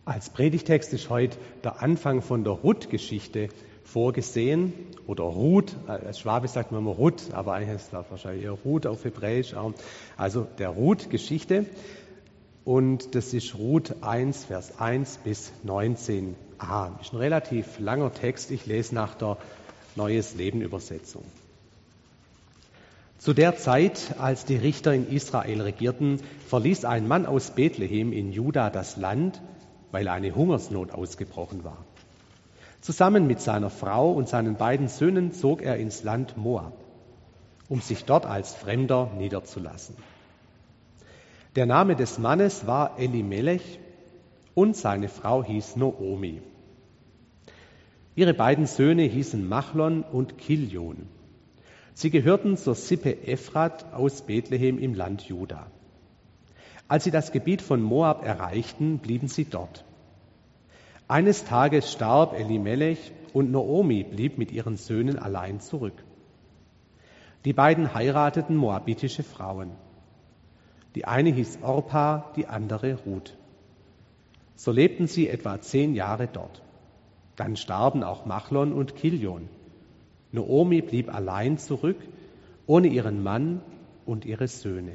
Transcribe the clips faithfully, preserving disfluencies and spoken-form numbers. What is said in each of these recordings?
Als Predigtext ist heute der Anfang von der Ruth-Geschichte vorgesehen. Oder Ruth, als Schwabe sagt man immer Ruth, aber eigentlich ist es wahrscheinlich eher Ruth auf Hebräisch. Also der Ruth-Geschichte. Und das ist Ruth eins, Vers eins bis neunzehn a. Ist ein relativ langer Text. Ich lese nach der Neues Leben Übersetzung. Zu der Zeit, als die Richter in Israel regierten, verließ ein Mann aus Bethlehem in Juda das Land, weil eine Hungersnot ausgebrochen war. Zusammen mit seiner Frau und seinen beiden Söhnen zog er ins Land Moab, um sich dort als Fremder niederzulassen. Der Name des Mannes war Elimelech und seine Frau hieß Noomi. Ihre beiden Söhne hießen Machlon und Kiljon. Sie gehörten zur Sippe Ephrat aus Bethlehem im Land Juda. Als sie das Gebiet von Moab erreichten, blieben sie dort. Eines Tages starb Elimelech und Noomi blieb mit ihren Söhnen allein zurück. Die beiden heirateten moabitische Frauen. Die eine hieß Orpa, die andere Ruth. So lebten sie etwa zehn Jahre dort. Dann starben auch Machlon und Kiljon. Noomi blieb allein zurück, ohne ihren Mann und ihre Söhne.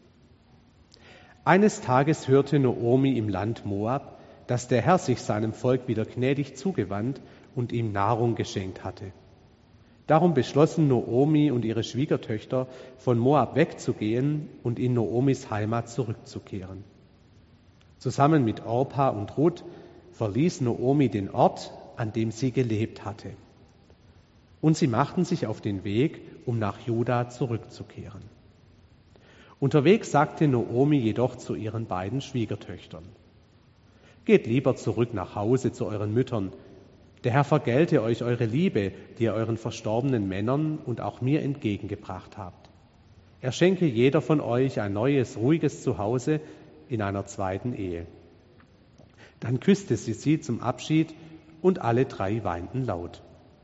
Eines Tages hörte Noomi im Land Moab, dass der Herr sich seinem Volk wieder gnädig zugewandt und ihm Nahrung geschenkt hatte. Darum beschlossen Noomi und ihre Schwiegertöchter, von Moab wegzugehen und in Noomis Heimat zurückzukehren. Zusammen mit Orpa und Ruth verließ Noomi den Ort, an dem sie gelebt hatte. Und sie machten sich auf den Weg, um nach Juda zurückzukehren. Unterwegs sagte Noomi jedoch zu ihren beiden Schwiegertöchtern: Geht lieber zurück nach Hause zu euren Müttern. Der Herr vergelte euch eure Liebe, die ihr euren verstorbenen Männern und auch mir entgegengebracht habt. Er schenke jeder von euch ein neues, ruhiges Zuhause in einer zweiten Ehe. Dann küsste sie sie zum Abschied und alle drei weinten laut.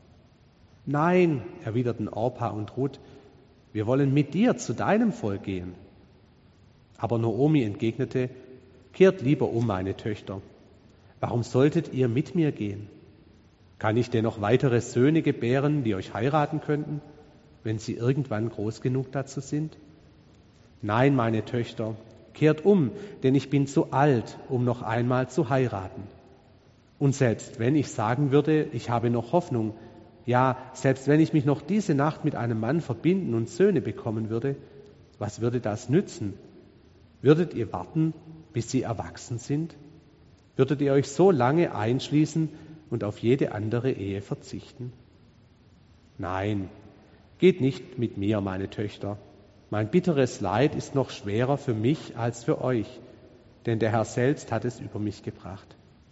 Nein, erwiderten Orpa und Ruth, wir wollen mit dir zu deinem Volk gehen. Aber Noomi entgegnete: Kehrt lieber um, meine Töchter. Warum solltet ihr mit mir gehen? Kann ich denn noch weitere Söhne gebären, die euch heiraten könnten, wenn sie irgendwann groß genug dazu sind? Nein, meine Töchter, kehrt um, denn ich bin zu alt, um noch einmal zu heiraten. Und selbst wenn ich sagen würde, ich habe noch Hoffnung, ja, selbst wenn ich mich noch diese Nacht mit einem Mann verbinden und Söhne bekommen würde, was würde das nützen? Würdet ihr warten, bis sie erwachsen sind? Würdet ihr euch so lange einschließen und auf jede andere Ehe verzichten? Nein, geht nicht mit mir, meine Töchter. Mein bitteres Leid ist noch schwerer für mich als für euch, denn der Herr selbst hat es über mich gebracht.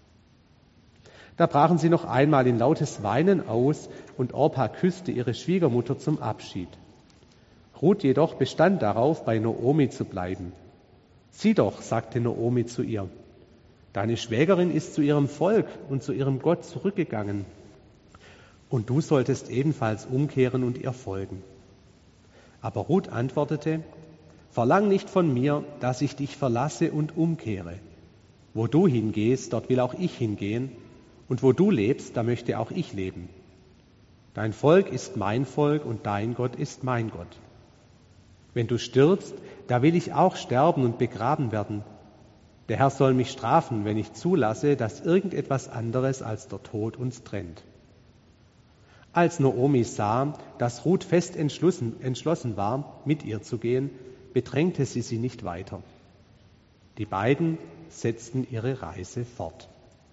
Da brachen sie noch einmal in lautes Weinen aus und Orpa küsste ihre Schwiegermutter zum Abschied. Ruth jedoch bestand darauf, bei Noomi zu bleiben. Sieh doch, sagte Noomi zu ihr, deine Schwägerin ist zu ihrem Volk und zu ihrem Gott zurückgegangen. Und du solltest ebenfalls umkehren und ihr folgen. Aber Ruth antwortete: Verlang nicht von mir, dass ich dich verlasse und umkehre. Wo du hingehst, dort will auch ich hingehen. Und wo du lebst, da möchte auch ich leben. Dein Volk ist mein Volk und dein Gott ist mein Gott. Wenn du stirbst, da will ich auch sterben und begraben werden. Der Herr soll mich strafen, wenn ich zulasse, dass irgendetwas anderes als der Tod uns trennt. Als Noomi sah, dass Ruth fest entschlossen, entschlossen war, mit ihr zu gehen, bedrängte sie sie nicht weiter. Die beiden setzten ihre Reise fort.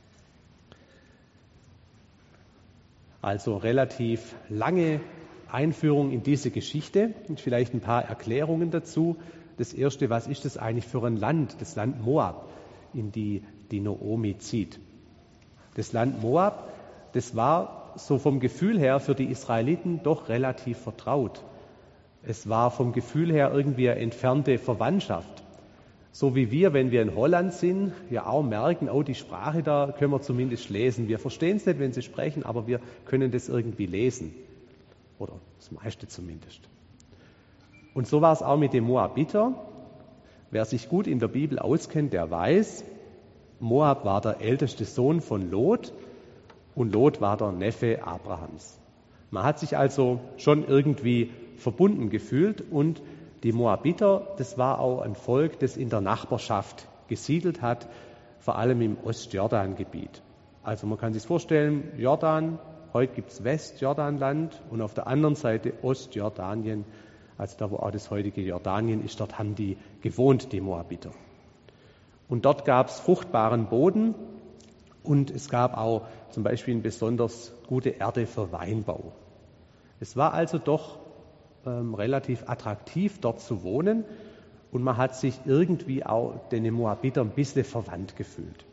Also relativ lange Einführung in diese Geschichte und vielleicht ein paar Erklärungen dazu. Das erste, was ist das eigentlich für ein Land, das Land Moab, in die die Noomi zieht? Das Land Moab, das war so vom Gefühl her für die Israeliten doch relativ vertraut. Es war vom Gefühl her irgendwie eine entfernte Verwandtschaft. So wie wir, wenn wir in Holland sind, ja auch merken, oh, die Sprache da können wir zumindest lesen. Wir verstehen es nicht, wenn sie sprechen, aber wir können das irgendwie lesen. Oder das meiste zumindest. Und so war es auch mit dem Moabiter. Wer sich gut in der Bibel auskennt, der weiß, Moab war der älteste Sohn von Lot und Lot war der Neffe Abrahams. Man hat sich also schon irgendwie verbunden gefühlt und die Moabiter, das war auch ein Volk, das in der Nachbarschaft gesiedelt hat, vor allem im Ostjordangebiet. Also man kann sich vorstellen, Jordan, heute gibt es Westjordanland und auf der anderen Seite Ostjordanien, also da wo auch das heutige Jordanien ist, dort haben die gewohnt, die Moabiter. Und dort gab es fruchtbaren Boden und es gab auch zum Beispiel eine besonders gute Erde für Weinbau. Es war also doch ähm, relativ attraktiv, dort zu wohnen und man hat sich irgendwie auch den Moabitern ein bisschen verwandt gefühlt.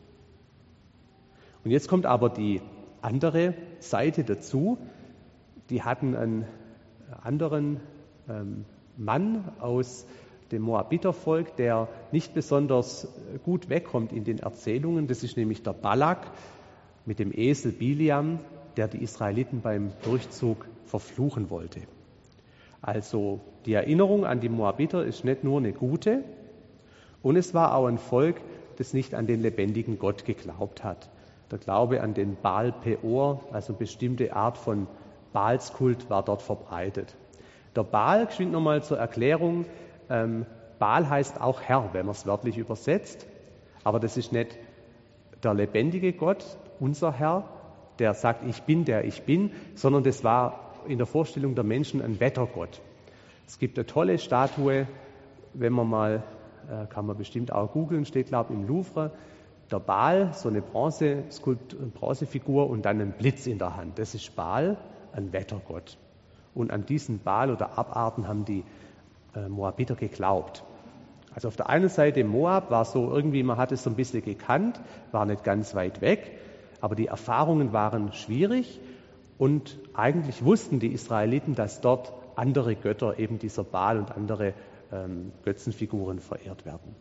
Und jetzt kommt aber die andere Seite dazu. Die hatten einen anderen ähm, Mann aus dem Moabitervolk, der nicht besonders gut wegkommt in den Erzählungen. Das ist nämlich der Balak mit dem Esel Biliam, der die Israeliten beim Durchzug verfluchen wollte. Also die Erinnerung an die Moabiter ist nicht nur eine gute, und es war auch ein Volk, das nicht an den lebendigen Gott geglaubt hat. Der Glaube an den Baal Peor, also eine bestimmte Art von Baalskult, war dort verbreitet. Der Baal, geschwind nochmal zur Erklärung, ähm, Baal heißt auch Herr, wenn man es wörtlich übersetzt, aber das ist nicht der lebendige Gott, unser Herr, der sagt, ich bin der ich bin, sondern das war in der Vorstellung der Menschen ein Wettergott. Es gibt eine tolle Statue, wenn man mal, äh, kann man bestimmt auch googeln, steht glaube ich im Louvre, der Baal, so eine Bronze, Skulptur, Bronzefigur und dann ein Blitz in der Hand. Das ist Baal, ein Wettergott. Und an diesen Baal oder Abarten haben die äh, Moabiter geglaubt. Also auf der einen Seite Moab war so irgendwie, man hat es so ein bisschen gekannt, war nicht ganz weit weg, aber die Erfahrungen waren schwierig und eigentlich wussten die Israeliten, dass dort andere Götter, eben dieser Baal und andere ähm, Götzenfiguren verehrt werden.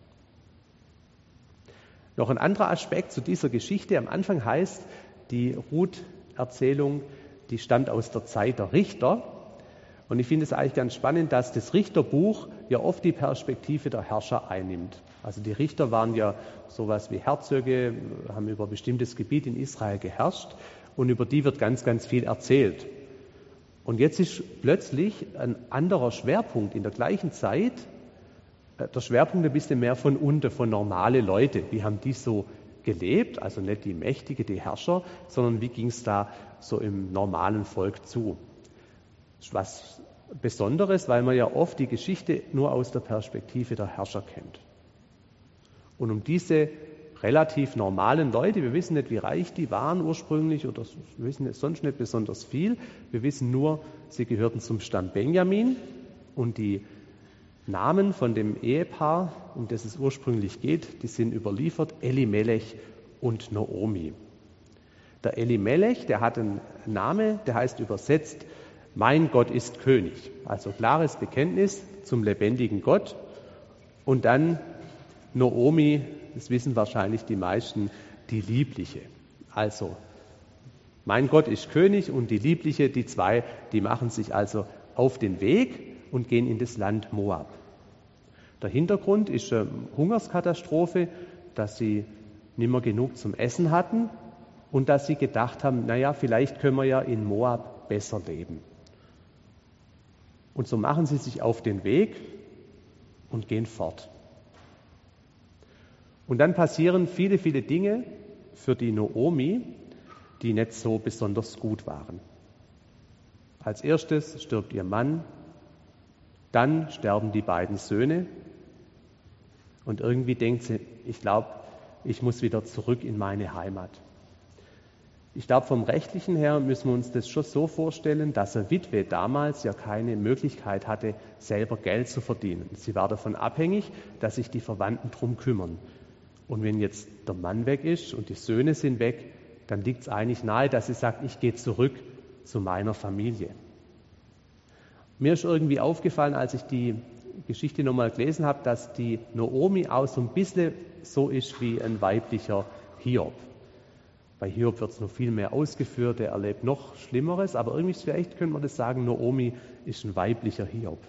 Noch ein anderer Aspekt zu dieser Geschichte. Am Anfang heißt, die Ruth-Erzählung, die stammt aus der Zeit der Richter. Und ich finde es eigentlich ganz spannend, dass das Richterbuch ja oft die Perspektive der Herrscher einnimmt. Also die Richter waren ja sowas wie Herzöge, haben über ein bestimmtes Gebiet in Israel geherrscht und über die wird ganz, ganz viel erzählt. Und jetzt ist plötzlich ein anderer Schwerpunkt in der gleichen Zeit, der Schwerpunkt ein bisschen mehr von unten, von normale Leute. Wie haben die so gelebt? Also nicht die Mächtigen, die Herrscher, sondern wie ging es da so im normalen Volk zu? Das ist was Besonderes, weil man ja oft die Geschichte nur aus der Perspektive der Herrscher kennt. Und um diese relativ normalen Leute, wir wissen nicht, wie reich die waren ursprünglich oder wir wissen sonst nicht besonders viel, wir wissen nur, sie gehörten zum Stamm Benjamin und die Namen von dem Ehepaar, um das es ursprünglich geht, die sind überliefert, Elimelech und Naomi. Der Elimelech, der hat einen Namen, der heißt übersetzt, mein Gott ist König. Also klares Bekenntnis zum lebendigen Gott. Und dann Naomi, das wissen wahrscheinlich die meisten, die Liebliche. Also, mein Gott ist König und die Liebliche, die zwei, die machen sich also auf den Weg und gehen in das Land Moab. Der Hintergrund ist eine Hungerskatastrophe, dass sie nicht mehr genug zum Essen hatten und dass sie gedacht haben, naja, vielleicht können wir ja in Moab besser leben. Und so machen sie sich auf den Weg und gehen fort. Und dann passieren viele, viele Dinge für die Naomi, die nicht so besonders gut waren. Als erstes stirbt ihr Mann, dann sterben die beiden Söhne und irgendwie denkt sie, ich glaube, ich muss wieder zurück in meine Heimat. Ich glaube, vom Rechtlichen her müssen wir uns das schon so vorstellen, dass eine Witwe damals ja keine Möglichkeit hatte, selber Geld zu verdienen. Sie war davon abhängig, dass sich die Verwandten drum kümmern. Und wenn jetzt der Mann weg ist und die Söhne sind weg, dann liegt es eigentlich nahe, dass sie sagt, ich gehe zurück zu meiner Familie. Mir ist irgendwie aufgefallen, als ich die Geschichte nochmal gelesen habe, dass die Naomi auch so ein bisschen so ist wie ein weiblicher Hiob. Bei Hiob wird es noch viel mehr ausgeführt, er erlebt noch Schlimmeres, aber irgendwie vielleicht könnte man das sagen, Naomi ist ein weiblicher Hiob.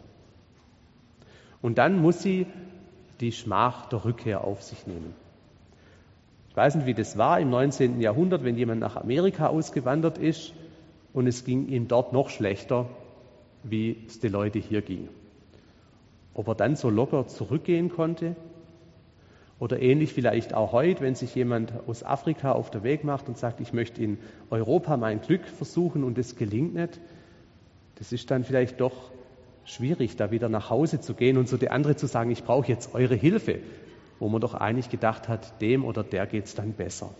Und dann muss sie die Schmach der Rückkehr auf sich nehmen. Ich weiß nicht, wie das war im neunzehnten Jahrhundert, wenn jemand nach Amerika ausgewandert ist und es ging ihm dort noch schlechter, wie es den Leuten hier ging. Ob er dann so locker zurückgehen konnte? Oder ähnlich vielleicht auch heute, wenn sich jemand aus Afrika auf den Weg macht und sagt, ich möchte in Europa mein Glück versuchen und es gelingt nicht. Das ist dann vielleicht doch schwierig, da wieder nach Hause zu gehen und so der andere zu sagen, ich brauche jetzt eure Hilfe, wo man doch eigentlich gedacht hat, dem oder der geht es dann besser.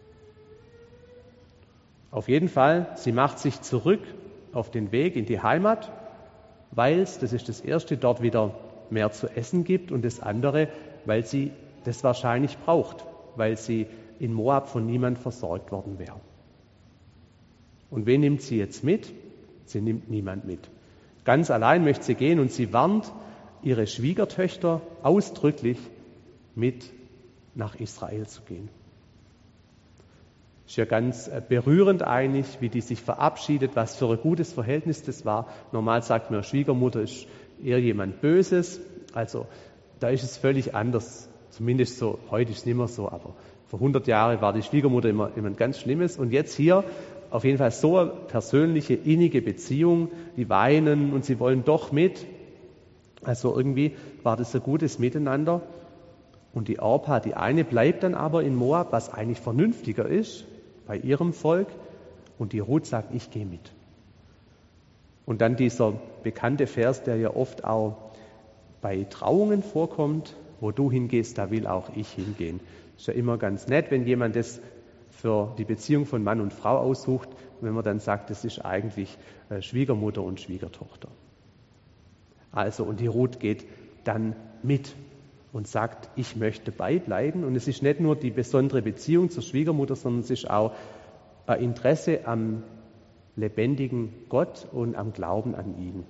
Auf jeden Fall, sie macht sich zurück auf den Weg in die Heimat, weil es, das ist das Erste, dort wieder mehr zu essen gibt und das andere, weil sie das wahrscheinlich braucht, weil sie in Moab von niemand versorgt worden wäre. Und wen nimmt sie jetzt mit? Sie nimmt niemand mit. Ganz allein möchte sie gehen und sie warnt ihre Schwiegertöchter ausdrücklich mit nach Israel zu gehen. Ist ja ganz berührend eigentlich, wie die sich verabschiedet, was für ein gutes Verhältnis das war. Normal sagt man, Schwiegermutter ist eher jemand Böses, also da ist es völlig anders. Zumindest so, heute ist es nicht mehr so, aber vor hundert Jahren war die Schwiegermutter immer, immer ein ganz Schlimmes. Und jetzt hier auf jeden Fall so eine persönliche, innige Beziehung, die weinen und sie wollen doch mit. Also irgendwie war das ein gutes Miteinander. Und die Orpa, die eine bleibt dann aber in Moab, was eigentlich vernünftiger ist, bei ihrem Volk. Und die Ruth sagt, ich gehe mit. Und dann dieser bekannte Vers, der ja oft auch bei Trauungen vorkommt, wo du hingehst, da will auch ich hingehen. Ist ja immer ganz nett, wenn jemand das für die Beziehung von Mann und Frau aussucht, wenn man dann sagt, das ist eigentlich Schwiegermutter und Schwiegertochter. Also, und die Ruth geht dann mit und sagt, ich möchte beibleiben. Und es ist nicht nur die besondere Beziehung zur Schwiegermutter, sondern es ist auch ein Interesse am lebendigen Gott und am Glauben an ihn.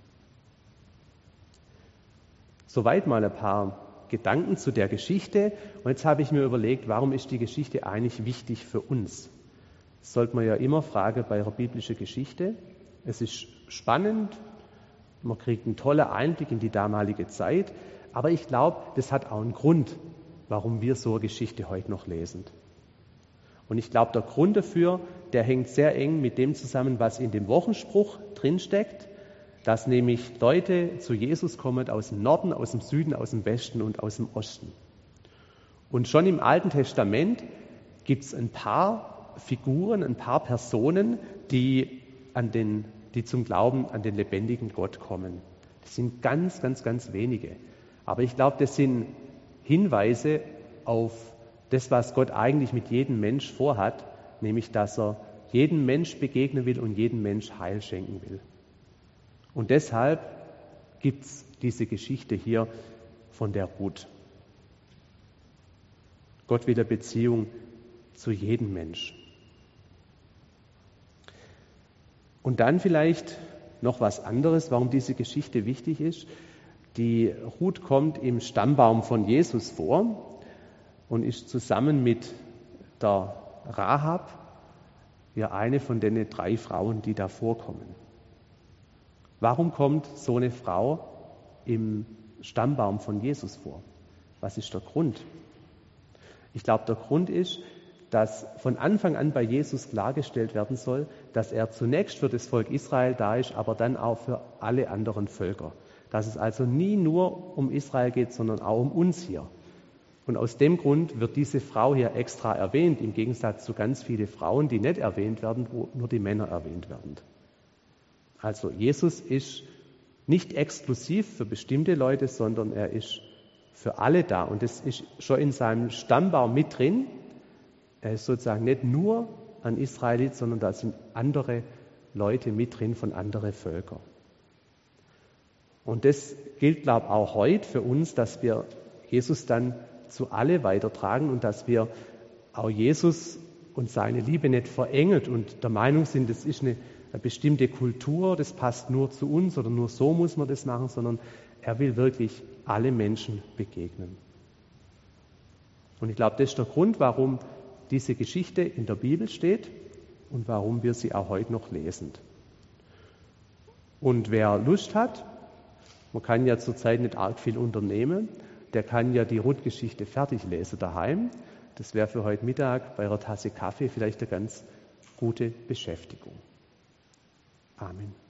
Soweit mal ein paar Gedanken zu der Geschichte. Und jetzt habe ich mir überlegt, warum ist die Geschichte eigentlich wichtig für uns? Das sollte man ja immer fragen bei einer biblischen Geschichte. Es ist spannend, man kriegt einen tollen Einblick in die damalige Zeit, aber ich glaube, das hat auch einen Grund, warum wir so eine Geschichte heute noch lesen. Und ich glaube, der Grund dafür, der hängt sehr eng mit dem zusammen, was in dem Wochenspruch drinsteckt, dass nämlich Leute zu Jesus kommen aus dem Norden, aus dem Süden, aus dem Westen und aus dem Osten. Und schon im Alten Testament gibt es ein paar Figuren, ein paar Personen, die, an den, die zum Glauben an den lebendigen Gott kommen. Das sind ganz, ganz, ganz wenige. Aber ich glaube, das sind Hinweise auf das, was Gott eigentlich mit jedem Mensch vorhat, nämlich, dass er jedem Mensch begegnen will und jedem Mensch Heil schenken will. Und deshalb gibt es diese Geschichte hier von der Ruth. Gott will eine Beziehung zu jedem Mensch. Und dann vielleicht noch was anderes, warum diese Geschichte wichtig ist. Die Ruth kommt im Stammbaum von Jesus vor und ist zusammen mit der Rahab ja eine von den drei Frauen, die da vorkommen. Warum kommt so eine Frau im Stammbaum von Jesus vor? Was ist der Grund? Ich glaube, der Grund ist, dass von Anfang an bei Jesus klargestellt werden soll, dass er zunächst für das Volk Israel da ist, aber dann auch für alle anderen Völker. Dass es also nie nur um Israel geht, sondern auch um uns hier. Und aus dem Grund wird diese Frau hier extra erwähnt, im Gegensatz zu ganz vielen Frauen, die nicht erwähnt werden, wo nur die Männer erwähnt werden. Also Jesus ist nicht exklusiv für bestimmte Leute, sondern er ist für alle da. Und das ist schon in seinem Stammbaum mit drin. Er ist sozusagen nicht nur ein Israelit, sondern da sind andere Leute mit drin von anderen Völkern. Und das gilt, glaube ich, auch heute für uns, dass wir Jesus dann zu alle weitertragen und dass wir auch Jesus und seine Liebe nicht verengelt und der Meinung sind, das ist eine eine bestimmte Kultur, das passt nur zu uns oder nur so muss man das machen, sondern er will wirklich alle Menschen begegnen. Und ich glaube, das ist der Grund, warum diese Geschichte in der Bibel steht und warum wir sie auch heute noch lesen. Und wer Lust hat, man kann ja zurzeit nicht arg viel unternehmen, der kann ja die Ruth-Geschichte fertig lesen daheim. das wäre für heute Mittag bei einer Tasse Kaffee vielleicht eine ganz gute Beschäftigung. Amen.